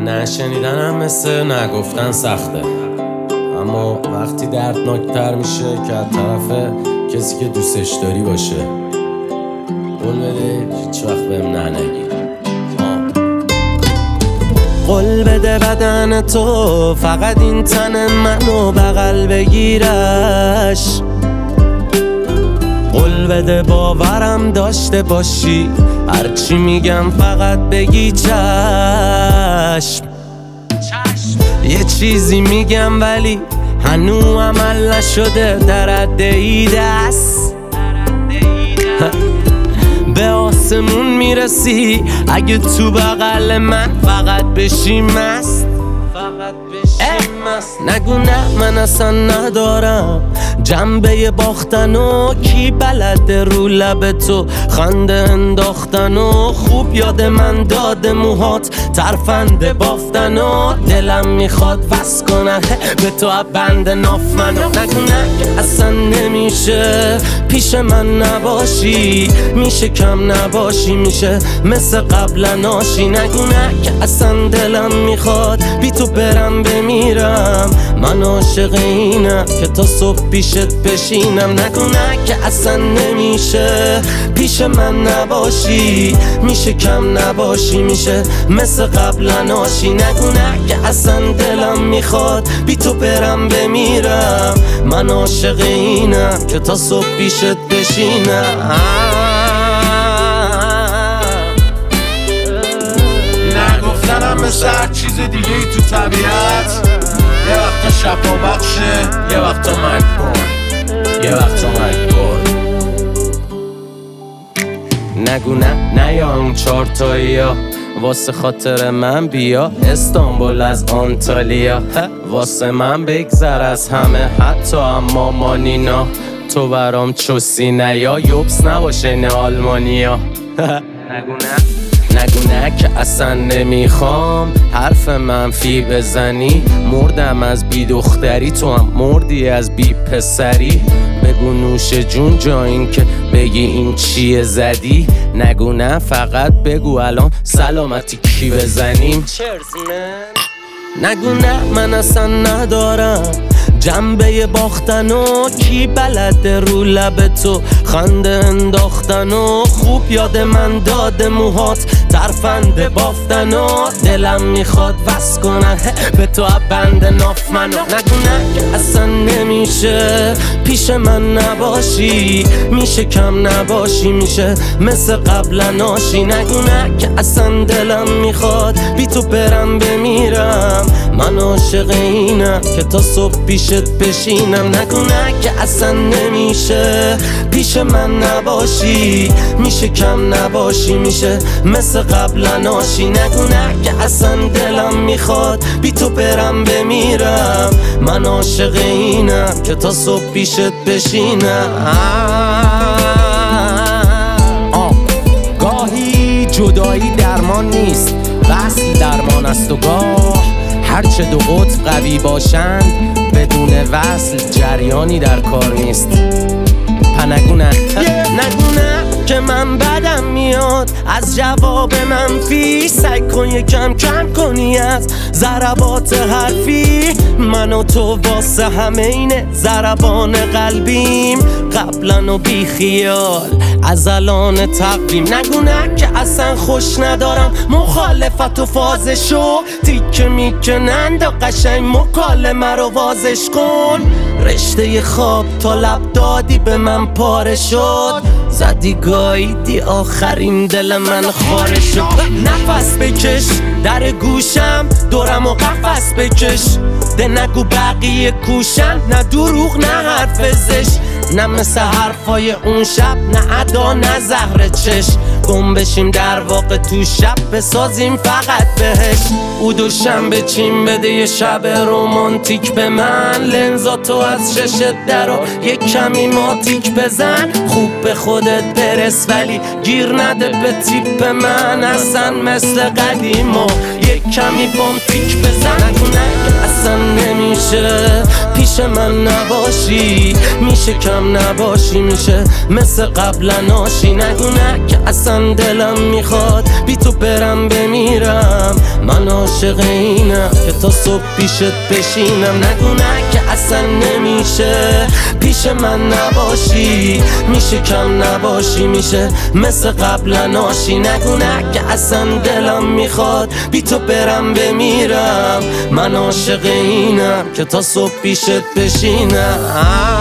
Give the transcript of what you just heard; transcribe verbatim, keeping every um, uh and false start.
نشنیدنم مثل نگفتن سخته، اما وقتی دردناکتر میشه که از طرف کسی که دوستش داری باشه. قول بده هیچ وقت بهم نه نگی. قول بده بدن تو فقط این تن منو بغل بگیرش. قول بده باورم داشته باشی، هرچی میگم فقط بگی چشم. یه چیزی میگم ولی هنو عمل نشده، در حد دست به آسمون میرسی اگه تو بغل من فقط بشی مست. نگو نه من اصلا ندارم جنبه باختن و کی بلده رو لب تو خنده انداختن و خوب یاد من داده موهات ترفنده بافتن و دلم میخواد وس کنه به تو بند ناف منو. نگو نه که اصلا نمیشه پیش من نباشی، میشه کم نباشی، میشه مثل قبل ناشی. نگو نه که اصلا دلم میخواد بی تو برم بمیرم، من عاشق اینم که تا صبح پیشت بشینم. نگو نه که اصلا نمیشه پیش من نباشی، میشه کم نباشی، میشه مثل قبل ناشی. نگو نه که اصلا دلم میخواد بی تو برم بمیرم، من عاشق اینم که تا صبح پیشت بشینم. نگفتنم مثل هر چیز دیگه ای تو طبیعت، یه وقتا شفا بخشه، یه وقتا مجبور، یه وقتا مجبور. نگو نه نه یا اون چارتایی ها واسه خاطر من بیا استانبول از آنتالیا، واسه من بگذر از همه حتی اما مانینا. تو برام چوسی نه یا یوبس نباشه نه آلمانیا. نگو نه نگو نه که اصلا نمیخوام حرف منفی بزنی، مردم از بی دختری تو هم مردی از بی پسری. بگو نوش جون جا این که بگی این چیه زدی. نگو نه فقط بگو الان سلامتی کی بزنیم. نگو نه من اصلا ندارم جنبه باختن و کی بلده رو لب تو خنده انداختن و خوب یاد من داده موهات ترفنده بافتن و دلم میخواد وس کنه به تو بند ناف منو. نگو نه که اصلا نمیشه پیش من نباشی، میشه کم نباشی، میشه مثل قبل ناشی. نگو نه که اصلا دلم میخواد بی تو برم بمیرم، من عاشق اینم که تا صبح پیشت بشینم. نگو نه که اصلا نمیشه پیش من نباشی، میشه کم نباشی، میشه مثل قبل ناشی. نگو نه که اصلا دلم میخواد بی تو برم بمیرم، من عاشق اینم که تا صبح پیشت بشینم. آه. گاهی جدایی درمان نیست، وصل درمان است و گاه هرچه دو قطب قوی باشند بدون وصل جریانی در کار نیست. نگو نه نگو نه که من بدم میاد از جواب منفی، سعی کن یکم کم کنی از ضربات حرفی. من و تو واسه همه اینه ضربان قلبیم، قبلا و بی خیال از الان تقویم. نگو نه که اصلا خوش ندارم مخالفت و فازشو، تیکه میکنند و قشنگ مکالمه رو وازش کن. رشته خواب تا لب دادی به من پاره شد، زدی گاییدی آخرین دل من خاره شد. نفس بکش در گوشم دورم و قفس بکش، ده نگو بقیه کوشن، نه دروغ نه حرف زش، نه مثل حرفای اون شب، نه ادا نه زهر چش. گم بشیم در واقع تو شب بسازیم فقط بهش. او دوشنبه چین بده یه شب رومانتیک به من، لنزاتو از ششت درا یک کمی ماتیک بزن. خوب به خودت برس ولی گیر نده به تیپ من، اصلا مثل قدیما یک کمی بامتیک بزن. نگو نه اصلا نمیشه پیش من نباشی، میشه کم نباشی، میشه مثل قبل ناشی. نگو نه که اصلا دلم میخواد بی تو برم بمیرم، من عاشق اینم که تا صبح پیشت بشینم. نگو نه که اصلا نمیشه پیش من نباشی، میشه کم نباشی، میشه مثل قبلا آشی. نگو نه که اصلا دلم میخواد بی تو برم بمیرم. من عاشق اینم که تا صبح پیشت بشینم.